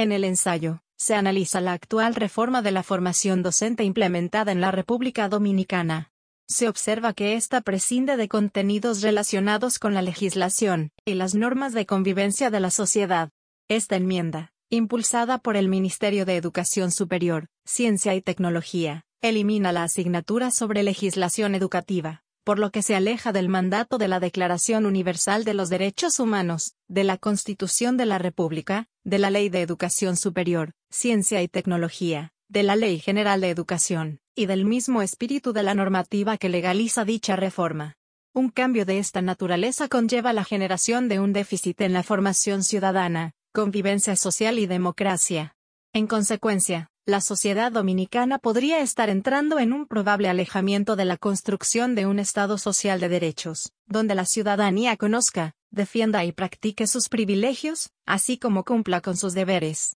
En el ensayo, se analiza la actual reforma de la formación docente implementada en la República Dominicana. Se observa que ésta prescinde de contenidos relacionados con la legislación y las normas de convivencia de la sociedad. Esta enmienda, impulsada por el Ministerio de Educación Superior, Ciencia y Tecnología, elimina la asignatura sobre legislación educativa, por lo que se aleja del mandato de la Declaración Universal de los Derechos Humanos, de la Constitución de la República, de la Ley de Educación Superior, Ciencia y Tecnología, de la Ley General de Educación, y del mismo espíritu de la normativa que legaliza dicha reforma. Un cambio de esta naturaleza conlleva la generación de un déficit en la formación ciudadana, convivencia social y democracia. En consecuencia, la sociedad dominicana podría estar entrando en un probable alejamiento de la construcción de un Estado social de derechos, donde la ciudadanía conozca, defienda y practique sus privilegios, así como cumpla con sus deberes.